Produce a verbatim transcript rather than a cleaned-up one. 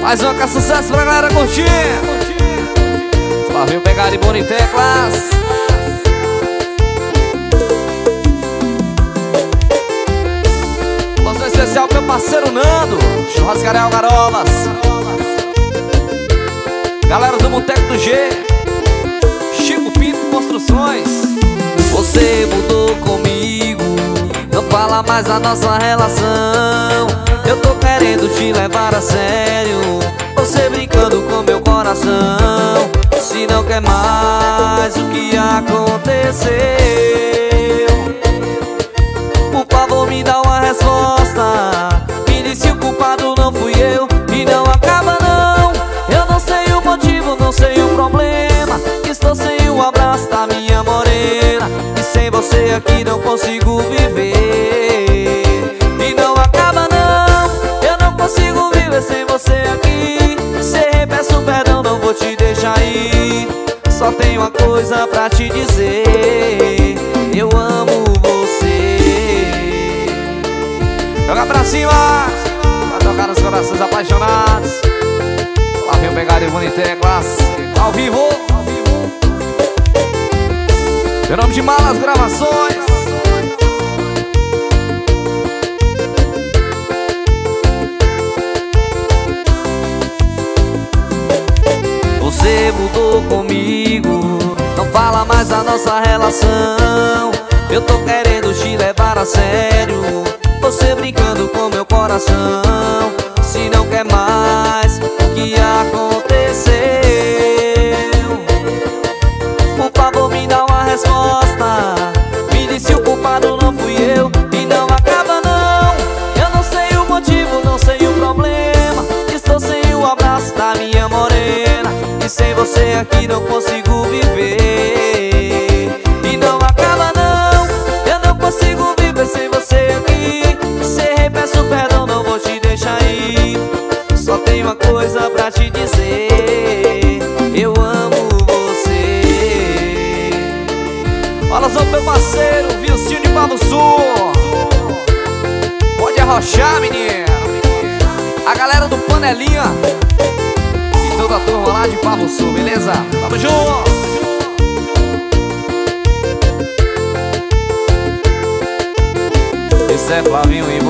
Mais uma com sucesso pra galera curtir. Flavinho Pegar e Boni Teclas. Loção especial pro meu parceiro Nando, Churrascaria Algarolas. Galera do Boteco do G, Chico Pinto Construções. Você mudou comigo, não fala mais a nossa relação. Eu tô querendo te levar a sério, você brincando com meu coração. Se não quer mais, o que aconteceu? Por favor me dá uma resposta. Me diz se o culpado não fui eu. E não acaba não, eu não sei o motivo, não sei o problema. Estou sem o abraço da minha morena, e sem você aqui não consigo viver. E não acaba não, eu não consigo viver sem você aqui. Se peço perdão, não vou te deixar ir. Só tenho uma coisa pra te dizer: eu amo você. Joga pra cima, pra tocar nos corações apaixonados. Flavinho Pegar e Boni Teclas, ao vivo. Meu nome de Malas Gravações. Você mudou comigo, não fala mais a nossa relação. Eu tô querendo te levar a sério, você brincando com meu coração. Se não quer mais, o que aconteceu? Por favor me dá uma resposta. Me diz se o culpado não fui eu. E não acaba não, eu não sei o motivo, não sei o problema. Estou sem o abraço da minha morena, e sem você aqui não consigo viver. E não acaba não, eu não consigo viver sem você aqui. Se peço perdão, não vou te deixar ir. Só tenho uma coisa pra te dizer: eu amo você. Fala só pro meu parceiro, Vilcinho de Pavo Sul. Pode arrochar, menino. A galera do Panelinha e toda a turma lá de Pavo Sul, beleza? Tamo junto! Esse é Flavinho e